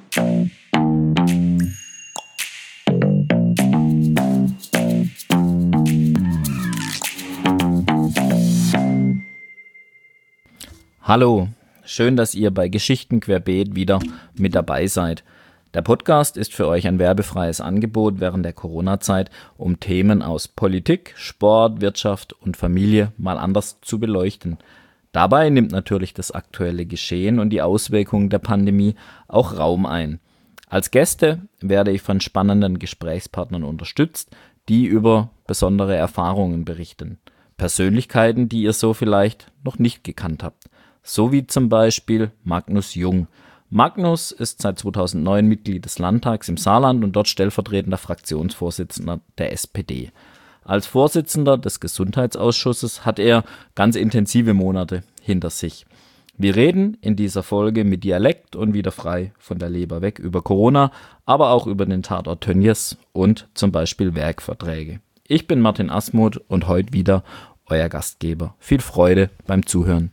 Hallo, schön, dass ihr bei Geschichten querbeet wieder mit dabei seid. Der Podcast ist für euch ein werbefreies Angebot während der Corona-Zeit, um Themen aus Politik, Sport, Wirtschaft und Familie mal anders zu beleuchten. Dabei nimmt natürlich das aktuelle Geschehen und die Auswirkungen der Pandemie auch Raum ein. Als Gäste werde ich von spannenden Gesprächspartnern unterstützt, die über besondere Erfahrungen berichten. Persönlichkeiten, die ihr so vielleicht noch nicht gekannt habt. So wie zum Beispiel Magnus Jung. Magnus ist seit 2009 Mitglied des Landtags im Saarland und dort stellvertretender Fraktionsvorsitzender der SPD. Als Vorsitzender des Gesundheitsausschusses hat er ganz intensive Monate hinter sich. Wir reden in dieser Folge mit Dialekt und wieder frei von der Leber weg über Corona, aber auch über den Tatort Tönnies und zum Beispiel Werkverträge. Ich bin Martin Asmuth und heute wieder euer Gastgeber. Viel Freude beim Zuhören.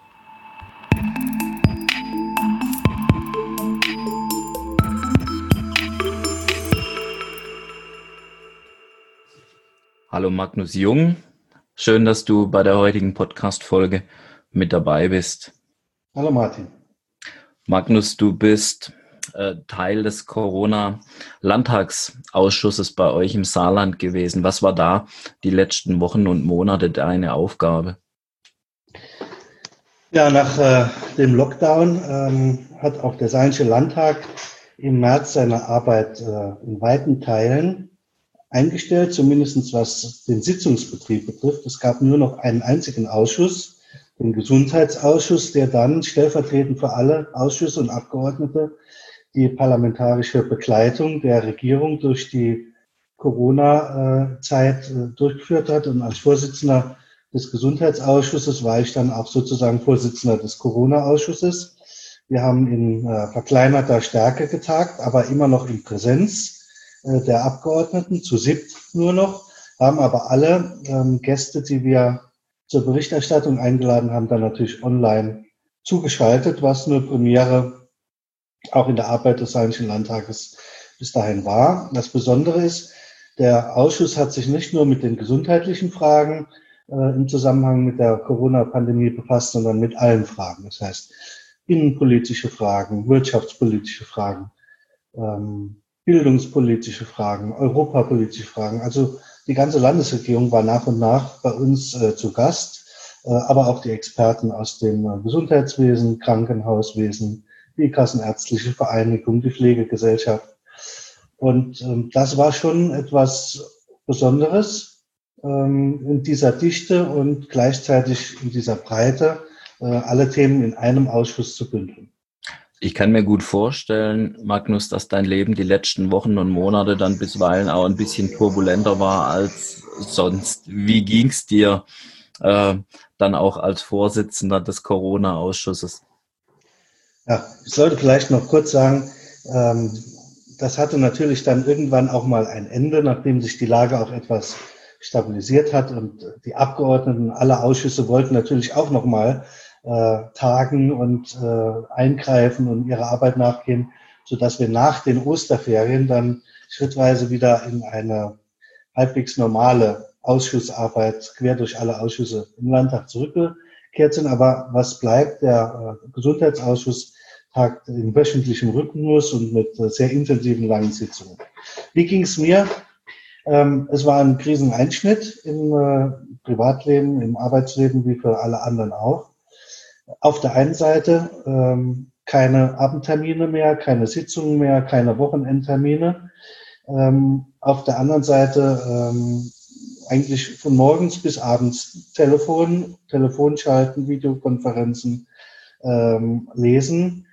Hallo Magnus Jung, schön, dass du bei der heutigen Podcast-Folge mit dabei bist. Hallo Martin. Magnus, du bist Teil des Corona-Landtagsausschusses bei euch im Saarland gewesen. Was war da die letzten Wochen und Monate deine Aufgabe? Ja, nach dem Lockdown hat auch der Saarländische Landtag im März seine Arbeit in weiten Teilen eingestellt, zumindest was den Sitzungsbetrieb betrifft. Es gab nur noch einen einzigen Ausschuss, den Gesundheitsausschuss, der dann stellvertretend für alle Ausschüsse und Abgeordnete die parlamentarische Begleitung der Regierung durch die Corona-Zeit durchgeführt hat. Und als Vorsitzender des Gesundheitsausschusses war ich dann auch sozusagen Vorsitzender des Corona-Ausschusses. Wir haben in verkleinerter Stärke getagt, aber immer noch in Präsenz der Abgeordneten, zu 7 nur noch, haben aber alle Gäste, die wir zur Berichterstattung eingeladen haben, dann natürlich online zugeschaltet, was eine Premiere auch in der Arbeit des Saarländischen Landtages bis dahin war. Das Besondere ist, der Ausschuss hat sich nicht nur mit den gesundheitlichen Fragen im Zusammenhang mit der Corona-Pandemie befasst, sondern mit allen Fragen. Das heißt, innenpolitische Fragen, wirtschaftspolitische Fragen, bildungspolitische Fragen, europapolitische Fragen. Also die ganze Landesregierung war nach und nach bei uns zu Gast, aber auch die Experten aus dem Gesundheitswesen, Krankenhauswesen, die Kassenärztliche Vereinigung, die Pflegegesellschaft. Und das war schon etwas Besonderes, in dieser Dichte und gleichzeitig in dieser Breite alle Themen in einem Ausschuss zu bündeln. Ich kann mir gut vorstellen, Magnus, dass dein Leben die letzten Wochen und Monate dann bisweilen auch ein bisschen turbulenter war als sonst. Wie ging's dir dann auch als Vorsitzender des Corona-Ausschusses? Ja, ich sollte vielleicht noch kurz sagen, das hatte natürlich dann irgendwann auch mal ein Ende, nachdem sich die Lage auch etwas stabilisiert hat und die Abgeordneten aller Ausschüsse wollten natürlich auch noch mal tagen und eingreifen und ihrer Arbeit nachgehen, sodass wir nach den Osterferien dann schrittweise wieder in eine halbwegs normale Ausschussarbeit quer durch alle Ausschüsse im Landtag zurückgekehrt sind. Aber was bleibt, der Gesundheitsausschuss tagt in wöchentlichem Rhythmus und mit sehr intensiven langen Sitzungen. Wie ging es mir? Es war ein Kriseneinschnitt im Privatleben, im Arbeitsleben, wie für alle anderen auch. Auf der einen Seite keine Abendtermine mehr, keine Sitzungen mehr, keine Wochenendtermine. Auf der anderen Seite eigentlich von morgens bis abends Telefonschalten, Videokonferenzen, lesen.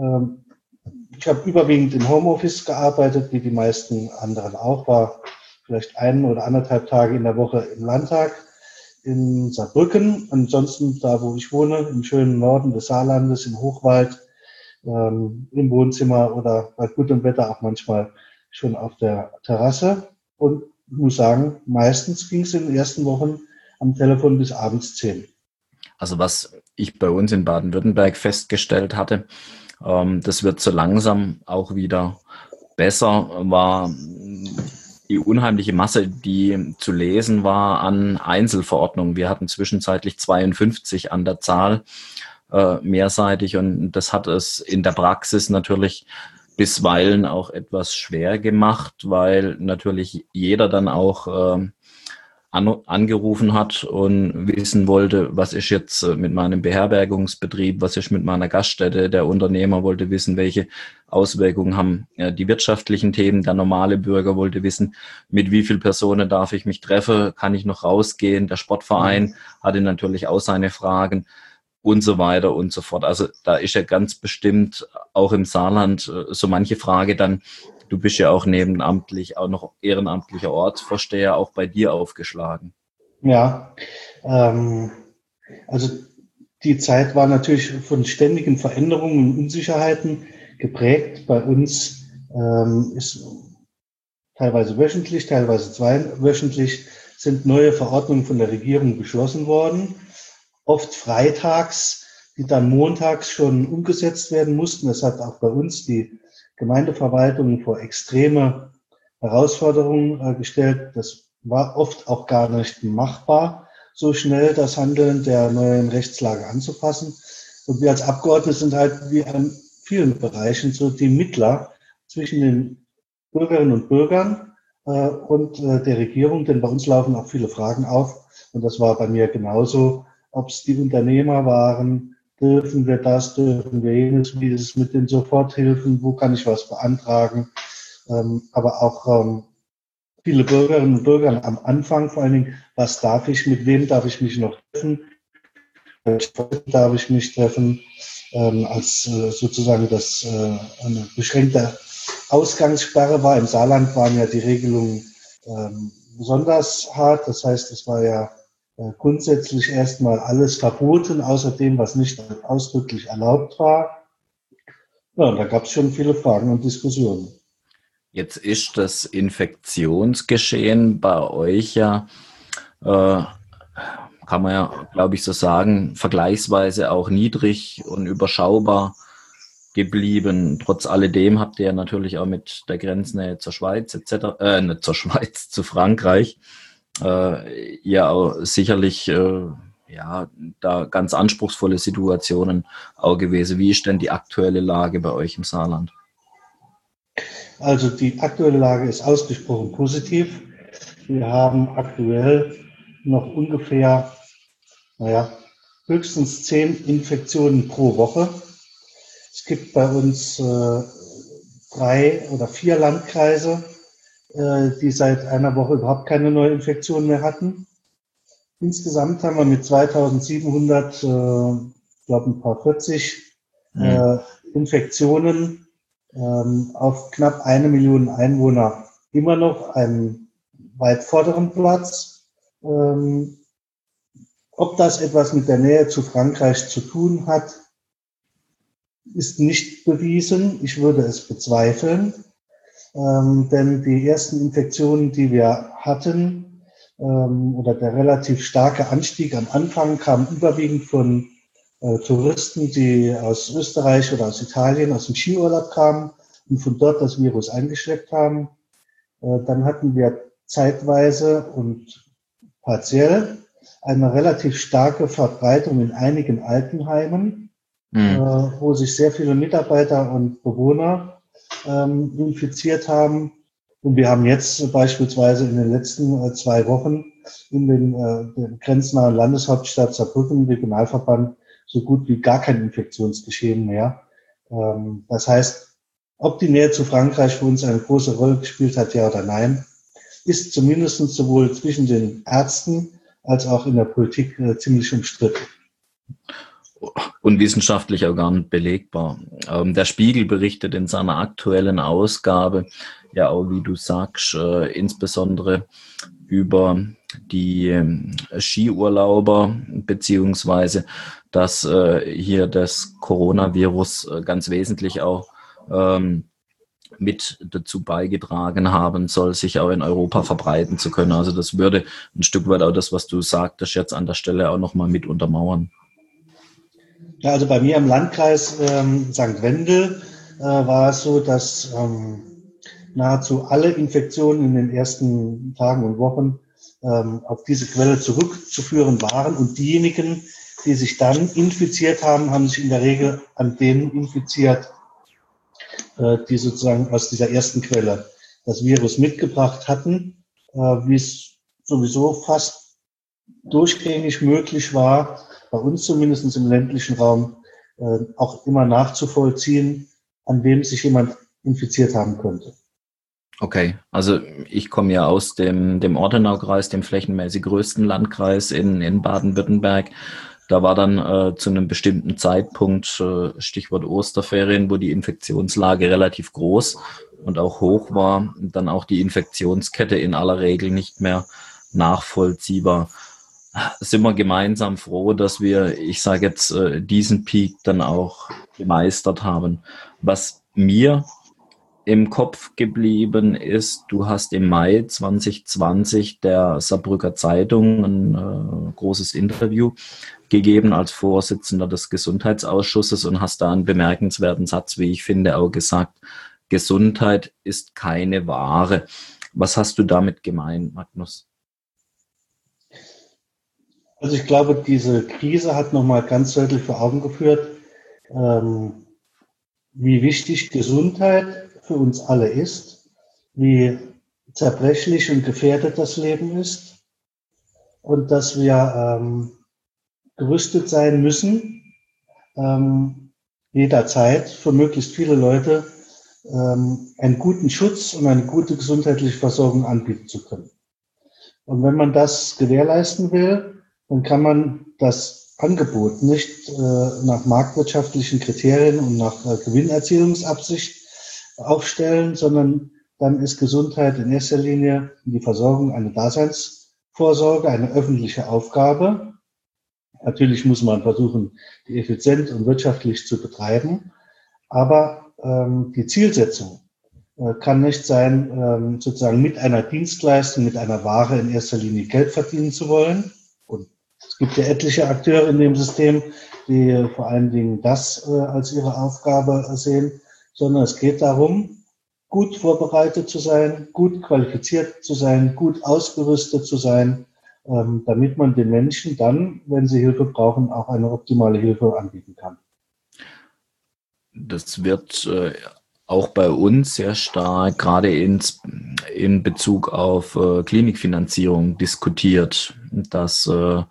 Ich habe überwiegend im Homeoffice gearbeitet, wie die meisten anderen auch, war vielleicht 1 oder 1,5 Tage in der Woche im Landtag in Saarbrücken. Ansonsten da, wo ich wohne, im schönen Norden des Saarlandes, im Hochwald, im Wohnzimmer oder bei gutem Wetter auch manchmal schon auf der Terrasse. Und ich muss sagen, meistens ging es in den ersten Wochen am Telefon bis abends 10. Also was ich bei uns in Baden-Württemberg festgestellt hatte, Das wird so langsam auch wieder besser. War die unheimliche Masse, die zu lesen war an Einzelverordnungen. Wir hatten zwischenzeitlich 52 an der Zahl, mehrseitig, und das hat es in der Praxis natürlich bisweilen auch etwas schwer gemacht, weil natürlich jeder dann auch angerufen hat und wissen wollte, was ist jetzt mit meinem Beherbergungsbetrieb, was ist mit meiner Gaststätte. Der Unternehmer wollte wissen, welche Auswirkungen haben die wirtschaftlichen Themen. Der normale Bürger wollte wissen, mit wie vielen Personen darf ich mich treffen, kann ich noch rausgehen. Der Sportverein hatte natürlich auch seine Fragen und so weiter und so fort. Also da ist ja ganz bestimmt auch im Saarland so manche Frage dann. Du bist ja auch nebenamtlich, auch noch ehrenamtlicher Ortsvorsteher, auch bei dir aufgeschlagen. Ja, also die Zeit war natürlich von ständigen Veränderungen und Unsicherheiten geprägt. Bei uns ist teilweise wöchentlich, teilweise zweiwöchentlich sind neue Verordnungen von der Regierung beschlossen worden, oft freitags, die dann montags schon umgesetzt werden mussten. Das hat auch bei uns die Gemeindeverwaltung vor extreme Herausforderungen gestellt. Das war oft auch gar nicht machbar, so schnell das Handeln der neuen Rechtslage anzupassen. Und wir als Abgeordnete sind halt wie in vielen Bereichen so die Mittler zwischen den Bürgerinnen und Bürgern und der Regierung, denn bei uns laufen auch viele Fragen auf. Und das war bei mir genauso, ob es die Unternehmer waren, dürfen wir das, dürfen wir jenes, wie ist es mit den Soforthilfen, wo kann ich was beantragen, aber auch viele Bürgerinnen und Bürger am Anfang vor allen Dingen, was darf ich, mit wem darf ich mich noch treffen, darf ich mich treffen, als sozusagen das eine beschränkte Ausgangssperre war. Im Saarland waren ja die Regelungen besonders hart, das heißt, es war ja grundsätzlich erstmal alles verboten, außer dem, was nicht ausdrücklich erlaubt war. Ja, und da gab es schon viele Fragen und Diskussionen. Jetzt ist das Infektionsgeschehen bei euch ja, äh, kann man ja, glaube ich, so sagen, vergleichsweise auch niedrig und überschaubar geblieben. Trotz alledem habt ihr ja natürlich auch mit der Grenznähe zur Schweiz etc., nicht zur Schweiz, zu Frankreich, ja auch sicherlich ja da ganz anspruchsvolle Situationen auch gewesen. Wie ist denn die aktuelle Lage bei euch im Saarland? Also die aktuelle Lage ist ausgesprochen positiv. Wir haben aktuell noch ungefähr, höchstens 10 Infektionen pro Woche. Es gibt bei uns 3 oder 4 Landkreise, die seit einer Woche überhaupt keine neue Infektion mehr hatten. Insgesamt haben wir mit 2700, ich glaube ein paar 40 Infektionen auf knapp 1 Million Einwohner immer noch einen weit vorderen Platz. Ob das etwas mit der Nähe zu Frankreich zu tun hat, ist nicht bewiesen. Ich würde es bezweifeln, denn die ersten Infektionen, die wir hatten, oder der relativ starke Anstieg am Anfang kam überwiegend von Touristen, die aus Österreich oder aus Italien, aus dem Skiurlaub kamen und von dort das Virus eingeschleppt haben. Dann hatten wir zeitweise und partiell eine relativ starke Verbreitung in einigen Altenheimen, wo sich sehr viele Mitarbeiter und Bewohner infiziert haben. Und wir haben jetzt beispielsweise in den letzten 2 Wochen in den grenznahen Landeshauptstadt Saarbrücken, Regionalverband, so gut wie gar kein Infektionsgeschehen mehr. Das heißt, ob die Nähe zu Frankreich für uns eine große Rolle gespielt hat, ja oder nein, ist zumindest sowohl zwischen den Ärzten als auch in der Politik ziemlich umstritten. Und wissenschaftlich auch gar nicht belegbar. Der Spiegel berichtet in seiner aktuellen Ausgabe ja auch, wie du sagst, insbesondere über die Skiurlauber, beziehungsweise dass hier das Coronavirus ganz wesentlich auch mit dazu beigetragen haben soll, sich auch in Europa verbreiten zu können. Also das würde ein Stück weit auch das, was du sagtest, jetzt an der Stelle auch nochmal mit untermauern. Ja, also bei mir im Landkreis St. Wendel war es so, dass nahezu alle Infektionen in den ersten Tagen und Wochen auf diese Quelle zurückzuführen waren. Und diejenigen, die sich dann infiziert haben, haben sich in der Regel an denen infiziert, die sozusagen aus dieser ersten Quelle das Virus mitgebracht hatten, wie es sowieso fast durchgängig möglich war, bei uns zumindest im ländlichen Raum, auch immer nachzuvollziehen, an wem sich jemand infiziert haben könnte. Okay, also ich komme ja aus dem Ortenaukreis, dem flächenmäßig größten Landkreis in Baden-Württemberg. Da war dann zu einem bestimmten Zeitpunkt, Stichwort Osterferien, wo die Infektionslage relativ groß und auch hoch war, dann auch die Infektionskette in aller Regel nicht mehr nachvollziehbar. Sind wir gemeinsam froh, dass wir, ich sage jetzt, diesen Peak dann auch gemeistert haben. Was mir im Kopf geblieben ist, du hast im Mai 2020 der Saarbrücker Zeitung ein großes Interview gegeben als Vorsitzender des Gesundheitsausschusses und hast da einen bemerkenswerten Satz, wie ich finde, auch gesagt, Gesundheit ist keine Ware. Was hast du damit gemeint, Magnus? Also ich glaube, diese Krise hat nochmal ganz deutlich vor Augen geführt, ähm, wie wichtig Gesundheit für uns alle ist, wie zerbrechlich und gefährdet das Leben ist und dass wir gerüstet sein müssen, jederzeit für möglichst viele Leute einen guten Schutz und eine gute gesundheitliche Versorgung anbieten zu können. Und wenn man das gewährleisten will, dann kann man das Angebot nicht nach marktwirtschaftlichen Kriterien und nach Gewinnerzielungsabsicht aufstellen, sondern dann ist Gesundheit in erster Linie die Versorgung eine Daseinsvorsorge, eine öffentliche Aufgabe. Natürlich muss man versuchen, die effizient und wirtschaftlich zu betreiben, aber die Zielsetzung kann nicht sein, sozusagen mit einer Dienstleistung, mit einer Ware in erster Linie Geld verdienen zu wollen. Und es gibt ja etliche Akteure in dem System, die vor allen Dingen das als ihre Aufgabe sehen, sondern es geht darum, gut vorbereitet zu sein, gut qualifiziert zu sein, gut ausgerüstet zu sein, damit man den Menschen dann, wenn sie Hilfe brauchen, auch eine optimale Hilfe anbieten kann. Das wird auch bei uns sehr stark, gerade in Bezug auf Klinikfinanzierung diskutiert, dass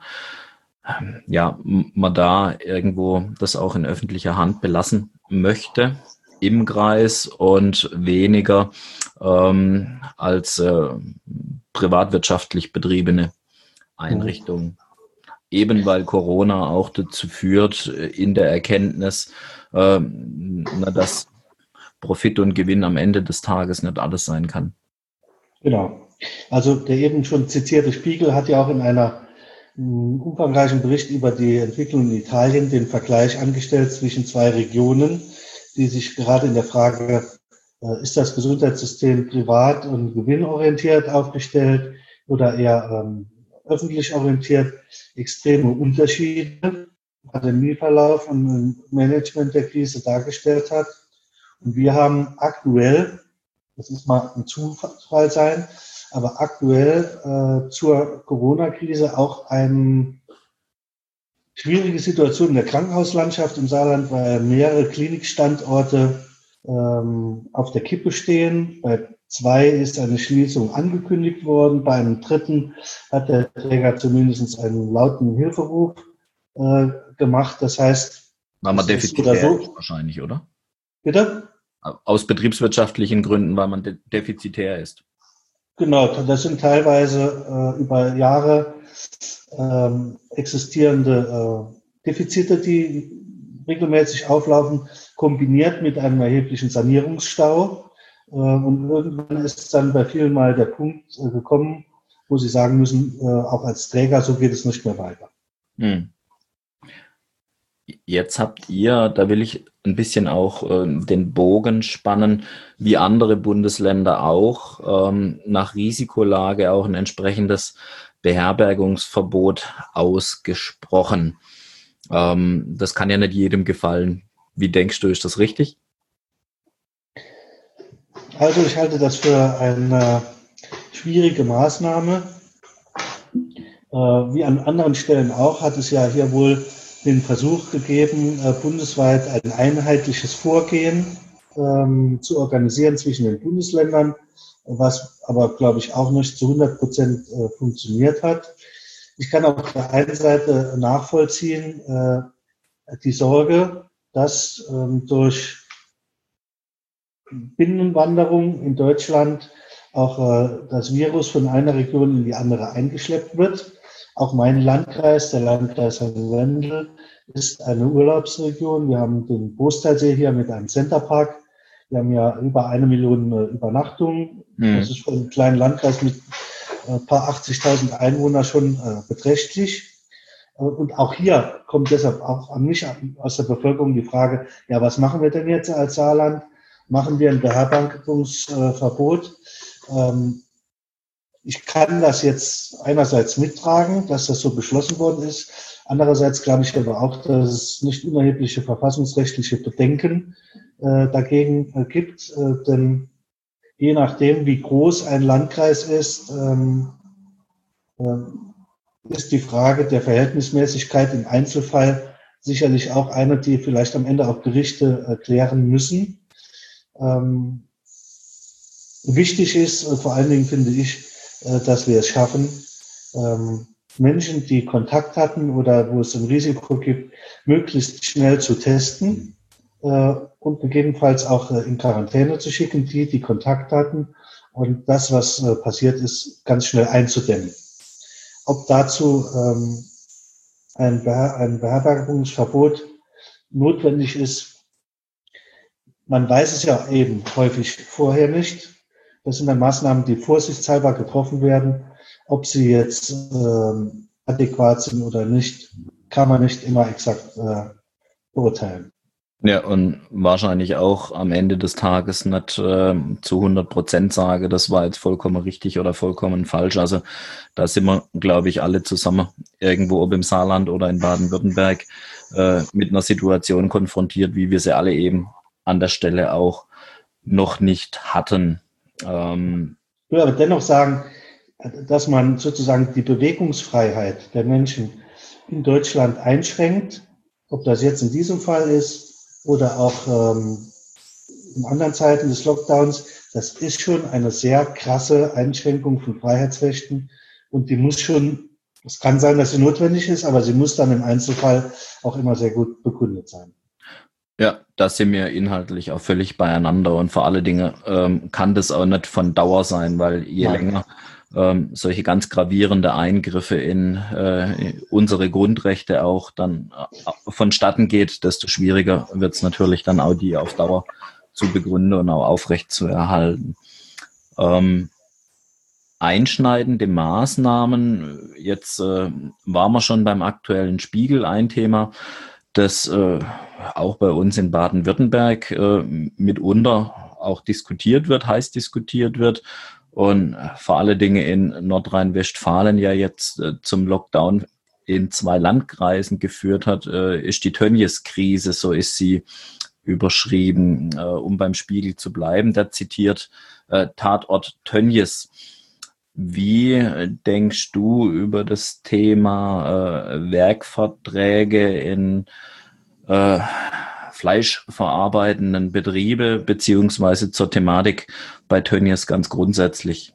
man da irgendwo das auch in öffentlicher Hand belassen möchte im Kreis und weniger als privatwirtschaftlich betriebene Einrichtungen. Eben weil Corona auch dazu führt, in der Erkenntnis, dass Profit und Gewinn am Ende des Tages nicht alles sein kann. Genau. Also der eben schon zitierte Spiegel hat ja auch in einer umfangreichen Bericht über die Entwicklung in Italien den Vergleich angestellt zwischen zwei Regionen, die sich gerade in der Frage, ist das Gesundheitssystem privat und gewinnorientiert aufgestellt oder eher öffentlich orientiert, extreme Unterschiede, Pandemieverlauf und Management der Krise dargestellt hat. Und wir haben aktuell, das muss mal ein Zufall sein, aber aktuell zur Corona-Krise auch eine schwierige Situation in der Krankenhauslandschaft im Saarland, weil mehrere Klinikstandorte auf der Kippe stehen. Bei 2 ist eine Schließung angekündigt worden. Bei einem dritten hat der Träger zumindest einen lauten Hilferuf gemacht. Das heißt, weil man defizitär ist wahrscheinlich, oder? Bitte? Aus betriebswirtschaftlichen Gründen, weil man defizitär ist. Genau, das sind teilweise über Jahre existierende Defizite, die regelmäßig auflaufen, kombiniert mit einem erheblichen Sanierungsstau. Und irgendwann ist dann bei vielen mal der Punkt gekommen, wo sie sagen müssen, auch als Träger, so geht es nicht mehr weiter. Jetzt habt ihr, da will ich ein bisschen auch den Bogen spannen, wie andere Bundesländer auch, nach Risikolage auch ein entsprechendes Beherbergungsverbot ausgesprochen. Das kann ja nicht jedem gefallen. Wie denkst du, ist das richtig? Also ich halte das für eine schwierige Maßnahme. Wie an anderen Stellen auch, hat es ja hier wohl den Versuch gegeben, bundesweit ein einheitliches Vorgehen zu organisieren zwischen den Bundesländern, was aber, glaube ich, auch nicht zu 100% funktioniert hat. Ich kann auf der einen Seite nachvollziehen die Sorge, dass durch Binnenwanderung in Deutschland auch das Virus von einer Region in die andere eingeschleppt wird. Auch mein Landkreis, der Landkreis Wendel, ist eine Urlaubsregion. Wir haben den Boostalsee hier mit einem Centerpark. Wir haben ja über 1 Million Übernachtungen. Das ist für einen kleinen Landkreis mit ein paar 80.000 Einwohnern schon beträchtlich. Und auch hier kommt deshalb auch an mich aus der Bevölkerung die Frage, ja, was machen wir denn jetzt als Saarland? Machen wir ein Beherbergungsverbot? Ich kann das jetzt einerseits mittragen, dass das so beschlossen worden ist. Andererseits glaube ich aber auch, dass es nicht unerhebliche verfassungsrechtliche Bedenken dagegen gibt. Denn je nachdem, wie groß ein Landkreis ist, ist die Frage der Verhältnismäßigkeit im Einzelfall sicherlich auch eine, die vielleicht am Ende auch Gerichte klären müssen. Wichtig ist, vor allen Dingen finde ich, dass wir es schaffen, Menschen, die Kontakt hatten oder wo es ein Risiko gibt, möglichst schnell zu testen und gegebenenfalls auch in Quarantäne zu schicken, die Kontakt hatten und das, was passiert ist, ganz schnell einzudämmen. Ob dazu ein Beherbergungsverbot notwendig ist, man weiß es ja eben häufig vorher nicht. Das sind dann Maßnahmen, die vorsichtshalber getroffen werden. Ob sie jetzt adäquat sind oder nicht, kann man nicht immer exakt beurteilen. Ja, und wahrscheinlich auch am Ende des Tages nicht zu 100% sage, das war jetzt vollkommen richtig oder vollkommen falsch. Also da sind wir, glaube ich, alle zusammen irgendwo, ob im Saarland oder in Baden-Württemberg, mit einer Situation konfrontiert, wie wir sie alle eben an der Stelle auch noch nicht hatten. Ich will aber dennoch sagen, dass man sozusagen die Bewegungsfreiheit der Menschen in Deutschland einschränkt, ob das jetzt in diesem Fall ist oder auch in anderen Zeiten des Lockdowns, das ist schon eine sehr krasse Einschränkung von Freiheitsrechten und die muss schon, es kann sein, dass sie notwendig ist, aber sie muss dann im Einzelfall auch immer sehr gut begründet sein. Ja, da sind wir inhaltlich auch völlig beieinander und vor allen Dingen kann das auch nicht von Dauer sein, weil je länger solche ganz gravierende Eingriffe in unsere Grundrechte auch dann vonstatten geht, desto schwieriger wird es natürlich dann auch, die auf Dauer zu begründen und auch aufrecht zu erhalten. Einschneidende Maßnahmen, jetzt waren wir schon beim aktuellen Spiegel ein Thema, das auch bei uns in Baden-Württemberg mitunter auch diskutiert wird, heiß diskutiert wird und vor allen Dingen in Nordrhein-Westfalen ja jetzt zum Lockdown in 2 Landkreisen geführt hat, ist die Tönnies-Krise, so ist sie überschrieben, um beim Spiegel zu bleiben. Der zitiert Tatort Tönnies. Wie denkst du über das Thema Werkverträge in fleischverarbeitenden Betriebe beziehungsweise zur Thematik bei Tönnies ganz grundsätzlich?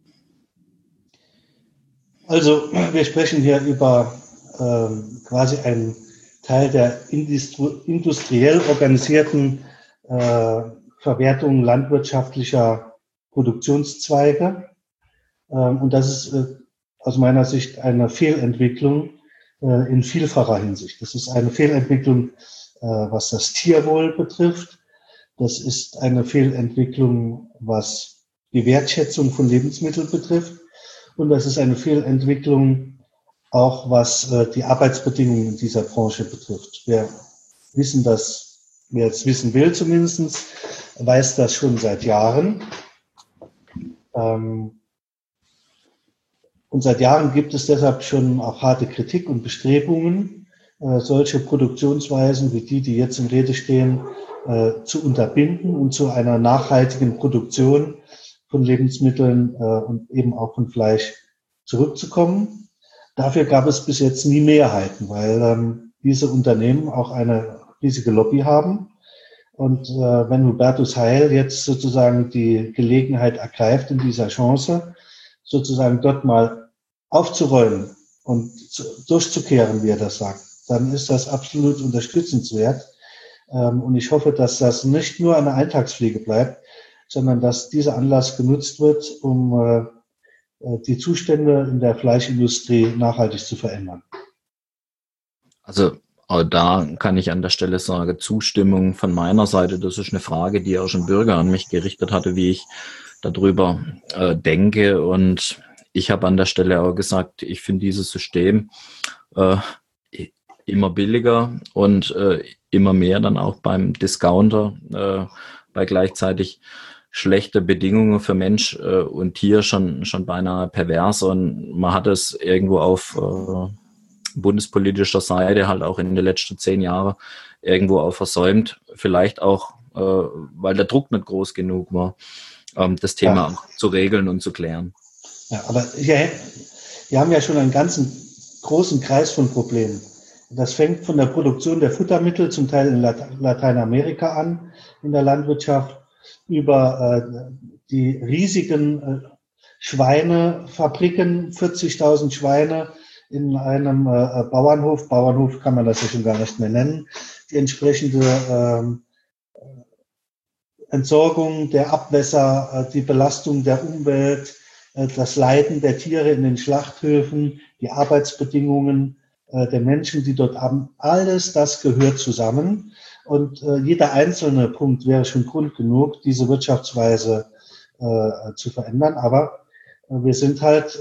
Also wir sprechen hier über quasi einen Teil der industriell organisierten Verwertung landwirtschaftlicher Produktionszweige. Und das ist aus meiner Sicht eine Fehlentwicklung in vielfacher Hinsicht. Das ist eine Fehlentwicklung, was das Tierwohl betrifft. Das ist eine Fehlentwicklung, was die Wertschätzung von Lebensmitteln betrifft. Und das ist eine Fehlentwicklung auch, was die Arbeitsbedingungen in dieser Branche betrifft. Wer es wissen will zumindest, weiß das schon seit Jahren. Und seit Jahren gibt es deshalb schon auch harte Kritik und Bestrebungen, solche Produktionsweisen wie die jetzt in Rede stehen, zu unterbinden und zu einer nachhaltigen Produktion von Lebensmitteln und eben auch von Fleisch zurückzukommen. Dafür gab es bis jetzt nie Mehrheiten, weil diese Unternehmen auch eine riesige Lobby haben. Und wenn Hubertus Heil jetzt sozusagen die Gelegenheit ergreift in dieser Chance, sozusagen dort mal aufzuräumen und durchzukehren, wie er das sagt, dann ist das absolut unterstützenswert. Und ich hoffe, dass das nicht nur eine Eintagsfliege bleibt, sondern dass dieser Anlass genutzt wird, um die Zustände in der Fleischindustrie nachhaltig zu verändern. Also auch da kann ich an der Stelle sagen, Zustimmung von meiner Seite. Das ist eine Frage, die auch schon Bürger an mich gerichtet hatte, wie ich darüber denke. Und ich habe an der Stelle auch gesagt, ich finde dieses System immer billiger und immer mehr dann auch beim Discounter, bei gleichzeitig schlechte Bedingungen für Mensch und Tier schon beinahe pervers. Und man hat es irgendwo auf bundespolitischer Seite halt auch in den letzten 10 Jahren irgendwo auch versäumt. Vielleicht auch, weil der Druck nicht groß genug war, das Thema auch zu regeln und zu klären. Ja, aber wir haben ja schon einen ganzen großen Kreis von Problemen. Das fängt von der Produktion der Futtermittel, zum Teil in Lateinamerika an, in der Landwirtschaft, über die riesigen Schweinefabriken, 40.000 Schweine in einem Bauernhof. Bauernhof kann man das ja schon gar nicht mehr nennen. Die entsprechende Entsorgung der Abwässer, die Belastung der Umwelt, das Leiden der Tiere in den Schlachthöfen, die Arbeitsbedingungen der Menschen, die dort haben, alles das gehört zusammen. Und jeder einzelne Punkt wäre schon Grund genug, diese Wirtschaftsweise zu verändern. Aber wir sind halt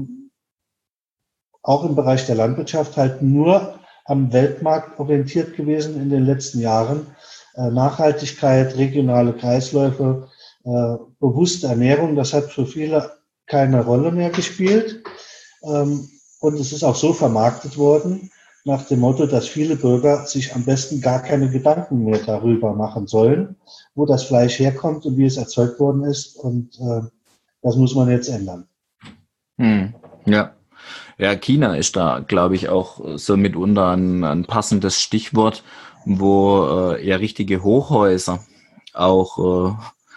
auch im Bereich der Landwirtschaft halt nur am Weltmarkt orientiert gewesen in den letzten Jahren. Nachhaltigkeit, regionale Kreisläufe, bewusste Ernährung, das hat für viele keine Rolle mehr gespielt. Und es ist auch so vermarktet worden, nach dem Motto, dass viele Bürger sich am besten gar keine Gedanken mehr darüber machen sollen, wo das Fleisch herkommt und wie es erzeugt worden ist. Und das muss man jetzt ändern. Ja. Ja, China ist da, glaube ich, auch so mitunter ein passendes Stichwort, wo ja richtige Hochhäuser auch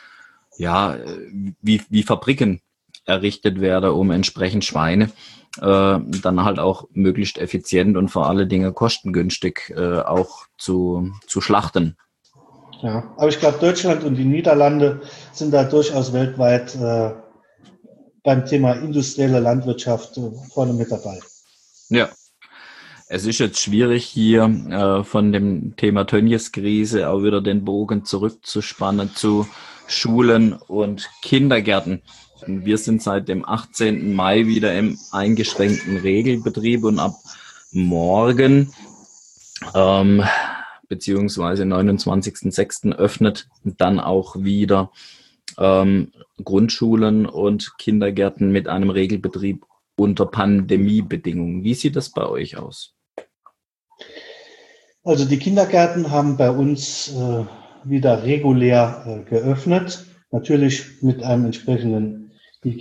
wie Fabriken errichtet werden, um entsprechend Schweine dann halt auch möglichst effizient und vor allen Dingen kostengünstig auch zu schlachten. Ja, aber ich glaube, Deutschland und die Niederlande sind da durchaus weltweit beim Thema industrielle Landwirtschaft vorne mit dabei. Ja, es ist jetzt schwierig hier von dem Thema Tönnies-Krise auch wieder den Bogen zurückzuspannen zu Schulen und Kindergärten. Wir sind seit dem 18. Mai wieder im eingeschränkten Regelbetrieb und ab morgen beziehungsweise 29.06. öffnet dann auch wieder Grundschulen und Kindergärten mit einem Regelbetrieb unter Pandemiebedingungen. Wie sieht das bei euch aus? Also die Kindergärten haben bei uns wieder regulär geöffnet, natürlich mit einem entsprechenden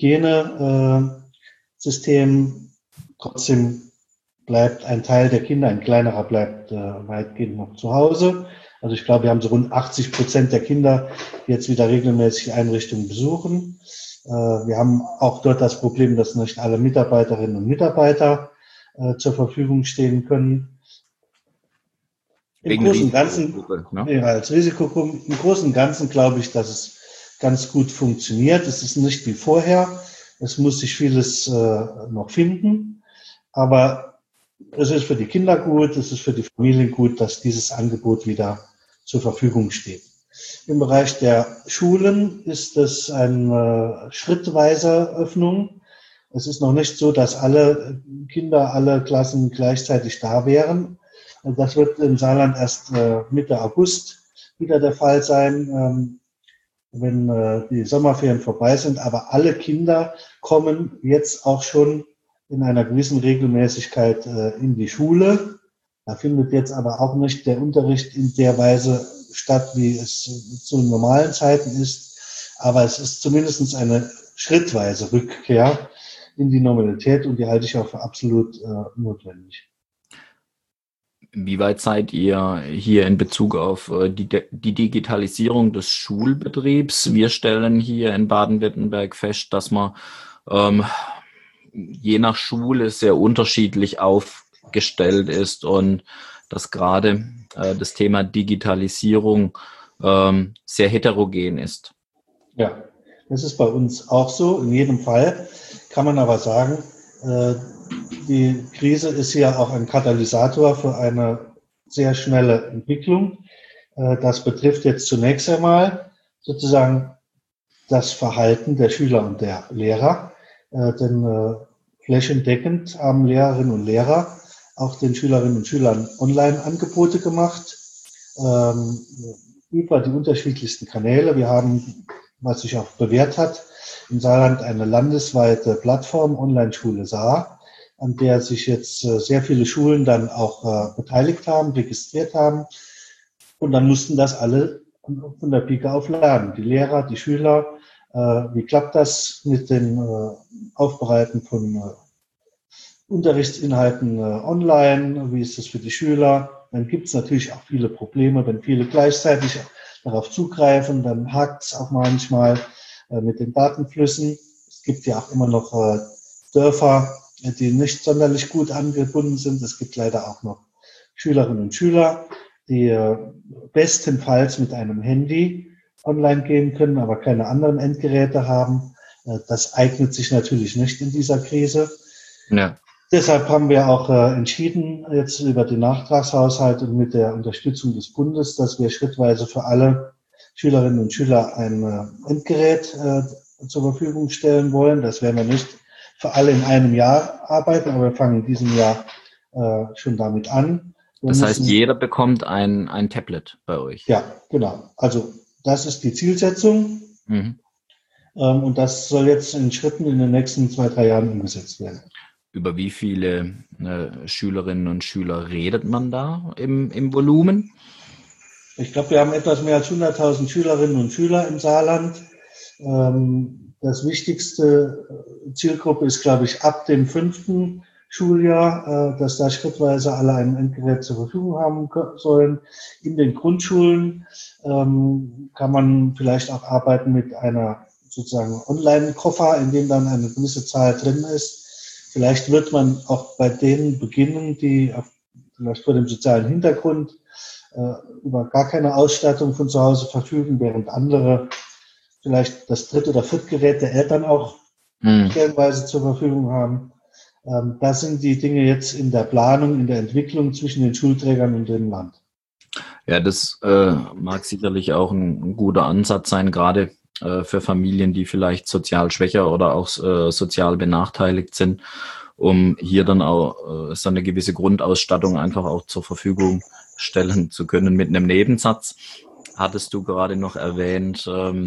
Hygienesystem. Trotzdem bleibt ein Teil der Kinder, ein kleinerer bleibt weitgehend noch zu Hause. Also ich glaube, wir haben so rund 80% der Kinder, die jetzt wieder regelmäßig Einrichtungen besuchen. Wir haben auch dort das Problem, dass nicht alle Mitarbeiterinnen und Mitarbeiter zur Verfügung stehen können. Im Großen und Ganzen, als Risikogruppe, im Großen und Ganzen glaube ich, dass es ganz gut funktioniert. Es ist nicht wie vorher. Es muss sich vieles noch finden. Aber es ist für die Kinder gut, es ist für die Familien gut, dass dieses Angebot wieder zur Verfügung steht. Im Bereich der Schulen ist es eine schrittweise Öffnung. Es ist noch nicht so, dass alle Kinder, alle Klassen gleichzeitig da wären. Das wird im Saarland erst Mitte August wieder der Fall sein, wenn die Sommerferien vorbei sind. Aber alle Kinder kommen jetzt auch schon in einer gewissen Regelmäßigkeit in die Schule. Da findet jetzt aber auch nicht der Unterricht in der Weise statt, wie es zu normalen Zeiten ist. Aber es ist zumindest eine schrittweise Rückkehr in die Normalität und die halte ich auch für absolut notwendig. Wie weit seid ihr hier in Bezug auf die Digitalisierung des Schulbetriebs? Wir stellen hier in Baden-Württemberg fest, dass man ähm, je nach Schule sehr unterschiedlich aufgestellt ist und dass gerade das Thema Digitalisierung sehr heterogen ist. Ja, das ist bei uns auch so. In jedem Fall kann man aber sagen, äh, die Krise ist ja auch ein Katalysator für eine sehr schnelle Entwicklung. Das betrifft jetzt zunächst einmal sozusagen das Verhalten der Schüler und der Lehrer. Denn flächendeckend haben Lehrerinnen und Lehrer auch den Schülerinnen und Schülern Online-Angebote gemacht, ähm, über die unterschiedlichsten Kanäle. Wir haben, was sich auch bewährt hat, im Saarland eine landesweite Plattform Online-Schule Saar, an der sich jetzt sehr viele Schulen dann auch beteiligt haben, registriert haben. Und dann mussten das alle von der Pike auf lernen. Die Lehrer, die Schüler. Wie klappt das mit dem Aufbereiten von Unterrichtsinhalten online? Wie ist das für die Schüler? Dann gibt es natürlich auch viele Probleme, wenn viele gleichzeitig darauf zugreifen, dann hakt es auch manchmal mit den Datenflüssen. Es gibt ja auch immer noch Dörfer, die nicht sonderlich gut angebunden sind. Es gibt leider auch noch Schülerinnen und Schüler, die bestenfalls mit einem Handy online gehen können, aber keine anderen Endgeräte haben. Das eignet sich natürlich nicht in dieser Krise. Ja. Deshalb haben wir auch entschieden, jetzt über den Nachtragshaushalt und mit der Unterstützung des Bundes, dass wir schrittweise für alle Schülerinnen und Schüler ein Endgerät zur Verfügung stellen wollen. Das werden wir nicht für alle in einem Jahr arbeiten, aber wir fangen in diesem Jahr schon damit an. Das heißt, jeder bekommt ein Tablet bei euch. Ja, genau. Also das ist die Zielsetzung. Mhm. Und das soll jetzt in Schritten in den nächsten 2-3 Jahren umgesetzt werden. Über wie viele Schülerinnen und Schüler redet man da im Volumen? Ich glaube, wir haben etwas mehr als 100.000 Schülerinnen und Schüler im Saarland. Das wichtigste Zielgruppe ist, glaube ich, ab dem 5. Schuljahr, dass da schrittweise alle ein Endgerät zur Verfügung haben sollen. In den Grundschulen kann man vielleicht auch arbeiten mit einer sozusagen Online-Koffer, in dem dann eine gewisse Zahl drin ist. Vielleicht wird man auch bei denen beginnen, die vielleicht vor dem sozialen Hintergrund über gar keine Ausstattung von zu Hause verfügen, während andere vielleicht das 3. oder 4. Gerät der Eltern auch stellenweise zur Verfügung haben. Da sind die Dinge jetzt in der Planung, in der Entwicklung zwischen den Schulträgern und dem Land. Ja, das mag sicherlich auch ein guter Ansatz sein, gerade für Familien, die vielleicht sozial schwächer oder auch sozial benachteiligt sind, um hier dann auch so eine gewisse Grundausstattung einfach auch zur Verfügung stellen zu können. Mit einem Nebensatz hattest du gerade noch erwähnt,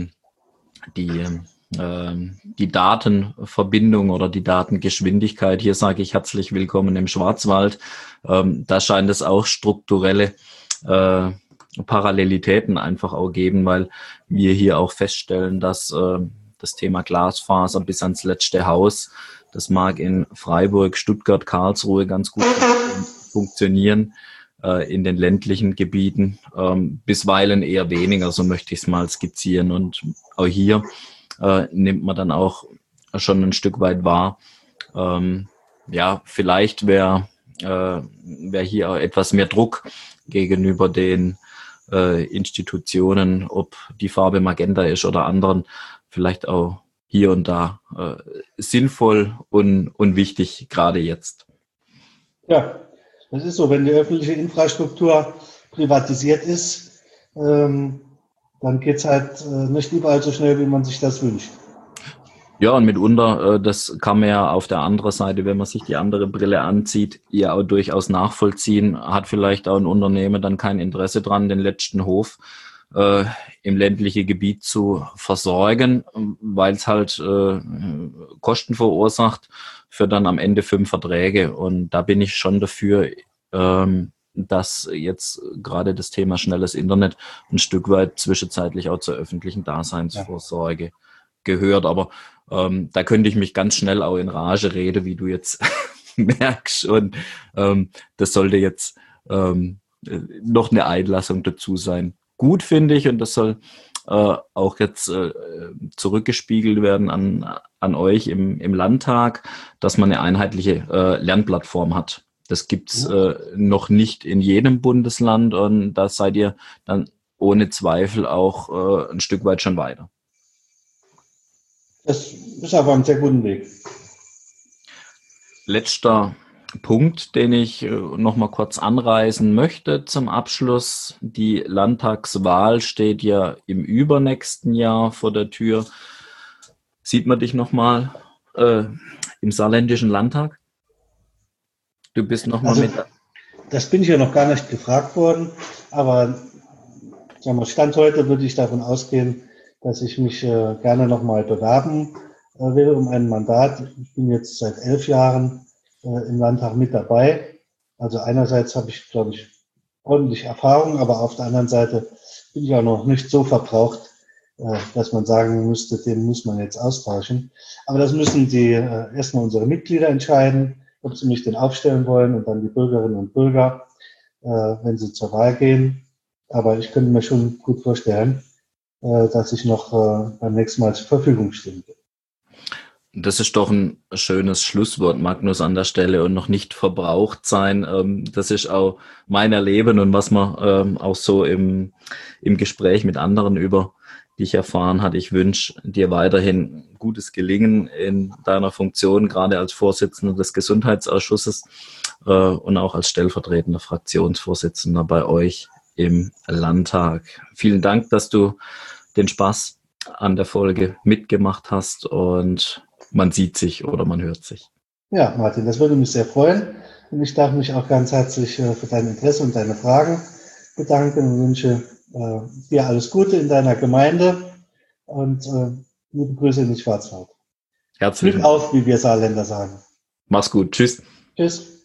die Datenverbindung oder die Datengeschwindigkeit. Hier sage ich herzlich willkommen im Schwarzwald. Da scheint es auch strukturelle Parallelitäten einfach auch geben, weil wir hier auch feststellen, dass das Thema Glasfaser bis ans letzte Haus, das mag in Freiburg, Stuttgart, Karlsruhe ganz gut funktionieren, in den ländlichen Gebieten bisweilen eher weniger, so möchte ich es mal skizzieren. Und auch hier nimmt man dann auch schon ein Stück weit wahr, ja, vielleicht wäre hier auch etwas mehr Druck gegenüber den Institutionen, ob die Farbe Magenta ist oder anderen, vielleicht auch hier und da sinnvoll und wichtig, gerade jetzt. Ja, das ist so, wenn die öffentliche Infrastruktur privatisiert ist, dann geht es halt nicht überall so schnell, wie man sich das wünscht. Ja, und mitunter, das kann man ja auf der anderen Seite, wenn man sich die andere Brille anzieht, ja auch durchaus nachvollziehen. Hat vielleicht auch ein Unternehmen dann kein Interesse dran, den letzten Hof im ländlichen Gebiet zu versorgen, weil es halt Kosten verursacht für dann am Ende 5 Verträge. Und da bin ich schon dafür, dass jetzt gerade das Thema schnelles Internet ein Stück weit zwischenzeitlich auch zur öffentlichen Daseinsvorsorge gehört. Aber da könnte ich mich ganz schnell auch in Rage reden, wie du jetzt merkst. Und das sollte jetzt noch eine Einlassung dazu sein. Gut finde ich, und das soll auch jetzt zurückgespiegelt werden an euch im Landtag, dass man eine einheitliche Lernplattform hat. Das gibt's noch nicht in jedem Bundesland, und da seid ihr dann ohne Zweifel auch ein Stück weit schon weiter. Das ist aber ein sehr guter Weg. Letzter Punkt, den ich noch mal kurz anreißen möchte zum Abschluss. Die Landtagswahl steht ja im übernächsten Jahr vor der Tür. Sieht man dich noch mal im saarländischen Landtag? Du bist noch mal mit. Das bin ich ja noch gar nicht gefragt worden, aber sagen wir, Stand heute würde ich davon ausgehen, dass ich mich gerne noch mal bewerben will um ein Mandat. Ich bin jetzt seit 11 Jahren im Landtag mit dabei. Also einerseits habe ich, glaube ich, ordentlich Erfahrung, aber auf der anderen Seite bin ich auch noch nicht so verbraucht, dass man sagen müsste, den muss man jetzt austauschen. Aber das müssen die erstmal unsere Mitglieder entscheiden, ob sie mich denn aufstellen wollen, und dann die Bürgerinnen und Bürger, wenn sie zur Wahl gehen. Aber ich könnte mir schon gut vorstellen, dass ich noch beim nächsten Mal zur Verfügung stehen will. Das ist doch ein schönes Schlusswort, Magnus, an der Stelle, und noch nicht verbraucht sein. Das ist auch mein Erleben und was man auch so im Gespräch mit anderen über dich erfahren hat. Ich wünsche dir weiterhin gutes Gelingen in deiner Funktion, gerade als Vorsitzender des Gesundheitsausschusses und auch als stellvertretender Fraktionsvorsitzender bei euch im Landtag. Vielen Dank, dass du den Spaß an der Folge mitgemacht hast, und man sieht sich oder man hört sich. Ja, Martin, das würde mich sehr freuen. Und ich darf mich auch ganz herzlich für dein Interesse und deine Fragen bedanken und wünsche dir alles Gute in deiner Gemeinde und liebe Grüße in den Schwarzwald. Herzlichen Glück auf, wie wir Saarländer sagen. Mach's gut. Tschüss. Tschüss.